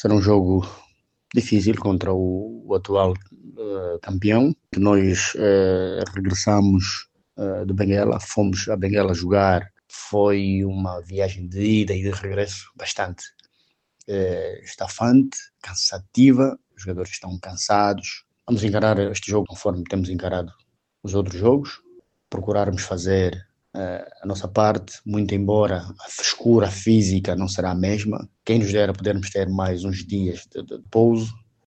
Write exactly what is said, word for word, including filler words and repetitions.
Será um jogo difícil contra o, o atual uh, campeão. Nós uh, regressamos uh, de Benguela, fomos a Benguela jogar. Foi uma viagem de ida e de regresso bastante uh, estafante, cansativa. Os jogadores estão cansados. Vamos encarar este jogo conforme temos encarado os outros jogos. Procurarmos fazer uh, a nossa parte, muito embora a frescura física não será a mesma. Quem nos dera podermos ter mais uns dias de, de pouso,